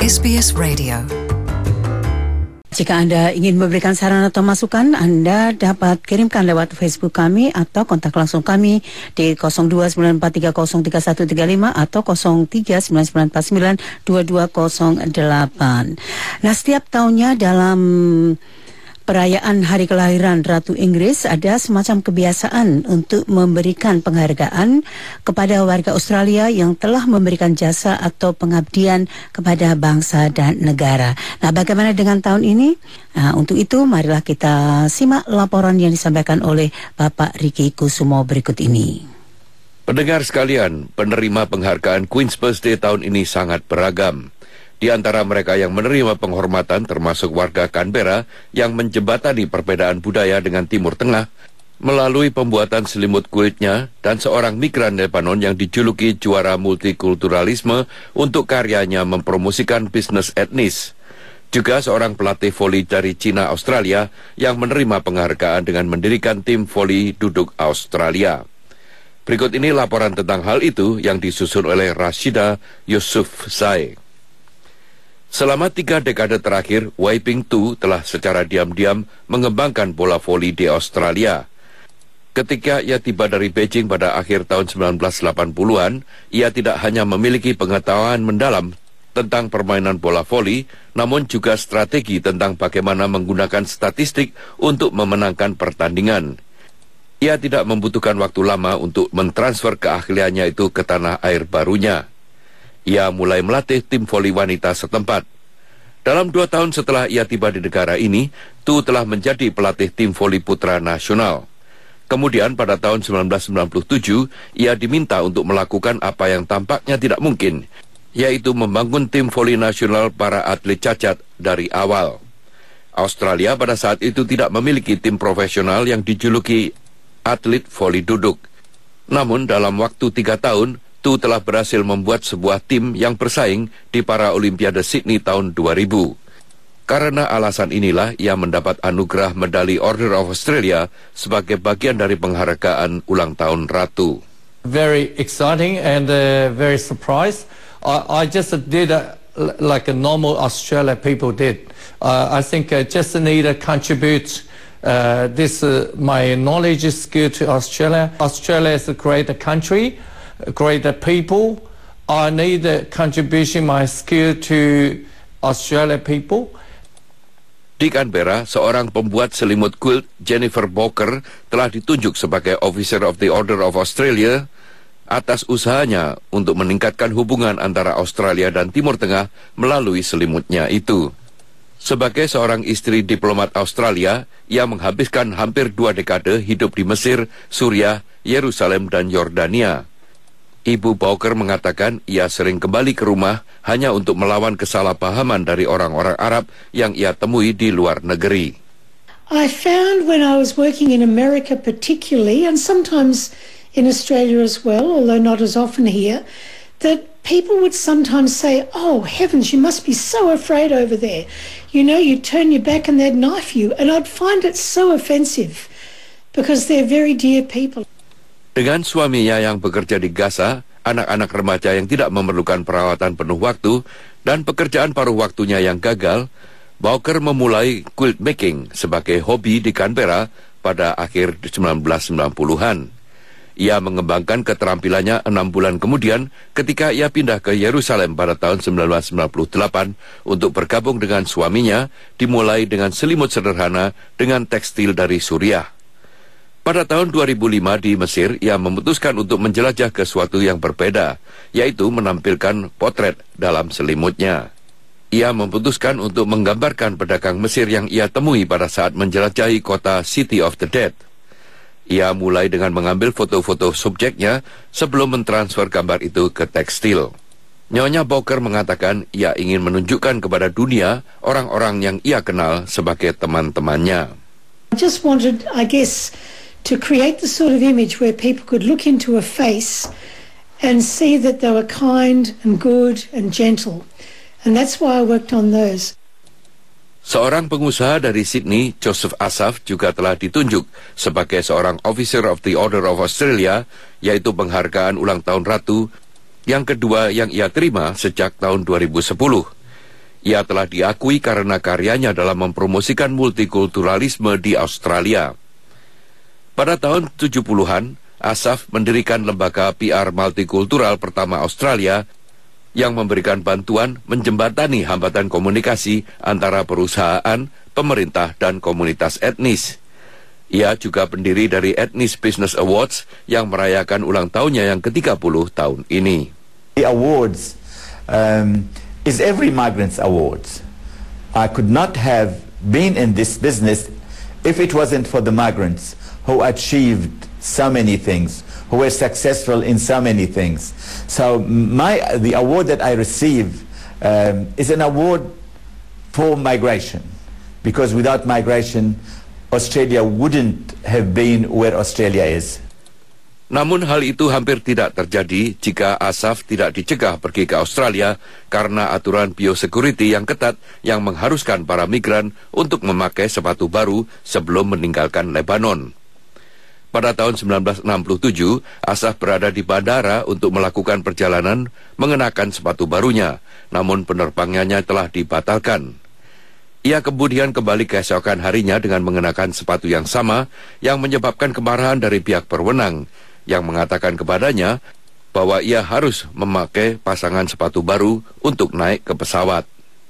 SBS Radio. Jika Anda ingin memberikan saran atau masukan, Anda dapat kirimkan lewat Facebook kami atau kontak langsung kami di 0294303135 atau 0399492208. Nah, setiap tahunnya dalam perayaan hari kelahiran Ratu Inggris ada semacam kebiasaan untuk memberikan penghargaan kepada warga Australia yang telah memberikan jasa atau pengabdian kepada bangsa dan negara. Nah, bagaimana dengan tahun ini? Nah, untuk itu marilah kita simak laporan yang disampaikan oleh Bapak Riki Kusumo berikut ini. Pendengar sekalian, penerima penghargaan Queen's Birthday tahun ini sangat beragam. Di antara mereka yang menerima penghormatan termasuk warga Canberra yang menjembatani perbedaan budaya dengan Timur Tengah melalui pembuatan selimut kulitnya dan seorang migran Lebanon yang dijuluki juara multikulturalisme untuk karyanya mempromosikan bisnis etnis. Juga seorang pelatih voli dari Cina Australia yang menerima penghargaan dengan mendirikan tim voli duduk Australia. Berikut ini laporan tentang hal itu yang disusun oleh Rashida Yusufzai. Selama 3 dekade terakhir, Wai Ping Tu telah secara diam-diam mengembangkan bola voli di Australia. Ketika ia tiba dari Beijing pada akhir tahun 1980-an, ia tidak hanya memiliki pengetahuan mendalam tentang permainan bola voli, namun juga strategi tentang bagaimana menggunakan statistik untuk memenangkan pertandingan. Ia tidak membutuhkan waktu lama untuk mentransfer keahliannya itu ke tanah air barunya. Ia mulai melatih tim voli wanita setempat. Dalam 2 tahun setelah ia tiba di negara ini, Tu telah menjadi pelatih tim voli putra nasional. Kemudian pada tahun 1997, ia diminta untuk melakukan apa yang tampaknya tidak mungkin, yaitu membangun tim voli nasional para atlet cacat dari awal. Australia pada saat itu tidak memiliki tim profesional yang dijuluki atlet voli duduk. Namun dalam waktu 3 tahun, Tu telah berhasil membuat sebuah tim yang bersaing di para Olimpiade Sydney tahun 2000. Karena alasan inilah ia mendapat anugerah medali Order of Australia sebagai bagian dari penghargaan ulang tahun Ratu. Very exciting and very surprised. I just did like a normal Australia people did. I think just need to contribute my knowledge skill to Australia. Australia is a great country. Great people. I need the contribution my skill to Australia people. Di Canberra, seorang pembuat selimut quilt, Jennifer Bowker, telah ditunjuk sebagai Officer of the Order of Australia atas usahanya untuk meningkatkan hubungan antara Australia dan Timur Tengah melalui selimutnya itu. Sebagai seorang istri diplomat Australia, ia menghabiskan hampir 2 dekade hidup di Mesir, Suriah, Yerusalem, dan Yordania. Ibu Bowker mengatakan ia sering kembali ke rumah hanya untuk melawan kesalahpahaman dari orang-orang Arab yang ia temui di luar negeri. I found when I was working in America particularly, and sometimes in Australia as well, although not as often here, that people would sometimes say, "Oh heavens, you must be so afraid over there. You know, you turn your back and they'd knife you." And I'd find it so offensive because they're very dear people. Dengan suaminya yang bekerja di Gaza, anak-anak remaja yang tidak memerlukan perawatan penuh waktu, dan pekerjaan paruh waktunya yang gagal, Bowker memulai quilt making sebagai hobi di Canberra pada akhir 1990-an. Ia mengembangkan keterampilannya 6 bulan kemudian ketika ia pindah ke Yerusalem pada tahun 1998 untuk bergabung dengan suaminya, dimulai dengan selimut sederhana dengan tekstil dari Suriah. Pada tahun 2005 di Mesir, ia memutuskan untuk menjelajah ke sesuatu yang berbeda, yaitu menampilkan potret dalam selimutnya. Ia memutuskan untuk menggambarkan pedagang Mesir yang ia temui pada saat menjelajahi kota City of the Dead. Ia mulai dengan mengambil foto-foto subjeknya sebelum mentransfer gambar itu ke tekstil. Nyonya Bowker mengatakan ia ingin menunjukkan kepada dunia orang-orang yang ia kenal sebagai teman-temannya. I just wanted, I guess, to create the sort of image where people could look into a face and see that they were kind and good and gentle. And that's why I worked on those. Seorang pengusaha dari Sydney, Joseph Asaf, juga telah ditunjuk sebagai seorang Officer of the Order of Australia, yaitu penghargaan ulang tahun Ratu, yang kedua yang ia terima sejak tahun 2010. Ia telah diakui karena karyanya dalam mempromosikan multikulturalisme di Australia. Pada tahun 70-an, Asaf mendirikan lembaga PR multikultural pertama Australia yang memberikan bantuan menjembatani hambatan komunikasi antara perusahaan, pemerintah, dan komunitas etnis. Ia juga pendiri dari Ethnic Business Awards yang merayakan ulang tahunnya yang ke-30 tahun ini. The awards is every migrant's awards. I could not have been in this business if it wasn't for the migrants who achieved so many things, who were successful in so many things. So the award that I receive is an award for migration, because without migration, Australia wouldn't have been where Australia is. Namun hal itu hampir tidak terjadi jika Asaf tidak dicegah pergi ke Australia karena aturan biosecurity yang ketat yang mengharuskan para migran untuk memakai sepatu baru sebelum meninggalkan Lebanon. Pada tahun 1967, Asaf berada di bandara untuk melakukan perjalanan mengenakan sepatu barunya, namun penerbangannya telah dibatalkan. Ia kemudian kembali keesokan harinya dengan mengenakan sepatu yang sama yang menyebabkan kemarahan dari pihak berwenang yang mengatakan kepadanya bahwa ia harus memakai pasangan sepatu baru untuk naik ke pesawat.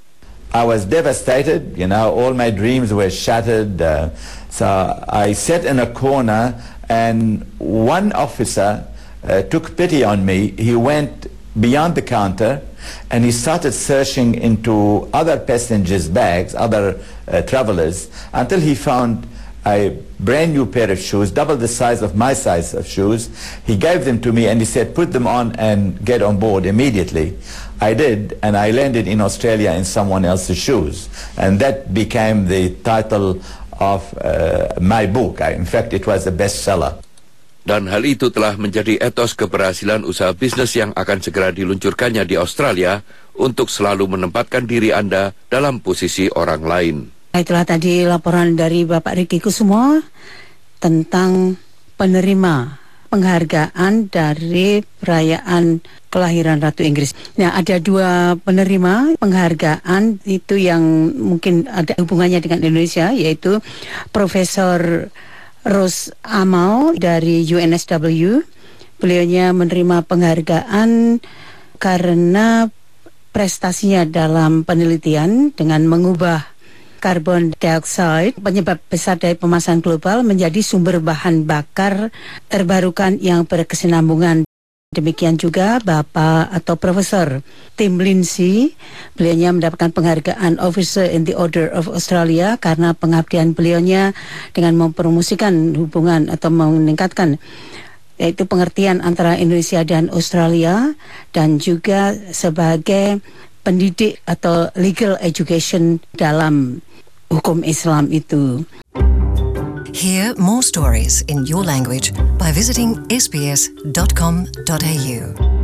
I was devastated, all my dreams were shattered. So I sat in a corner and one officer took pity on me. He went beyond the counter and he started searching into other passengers' bags, other travelers, until he found a brand new pair of shoes, double the size of my size of shoes. He gave them to me and he said, put them on and get on board immediately. I did, and I landed in Australia in someone else's shoes. And that became the title of my book. In fact, it was a bestseller. Dan hal itu telah menjadi etos keberhasilan usaha bisnis yang akan segera diluncurkannya di Australia untuk selalu menempatkan diri Anda dalam posisi orang lain. Itulah tadi laporan dari Bapak Riki Kusumo tentang penerima penghargaan dari perayaan kelahiran Ratu Inggris. Nah, ada dua penerima penghargaan itu yang mungkin ada hubungannya dengan Indonesia, yaitu Profesor Rose Amal dari UNSW. Beliaunya menerima penghargaan karena prestasinya dalam penelitian dengan mengubah karbon dioksida, penyebab besar dari pemanasan global, menjadi sumber bahan bakar terbarukan yang berkesinambungan. Demikian juga Bapak atau Profesor Tim Lindsay, beliaunya mendapatkan penghargaan Officer in the Order of Australia karena pengabdian beliaunya dengan mempromosikan hubungan atau meningkatkan yaitu pengertian antara Indonesia dan Australia, dan juga sebagai pendidik atau legal education dalam hukum Islam itu. Hear more stories in your language by visiting sbs.com.au.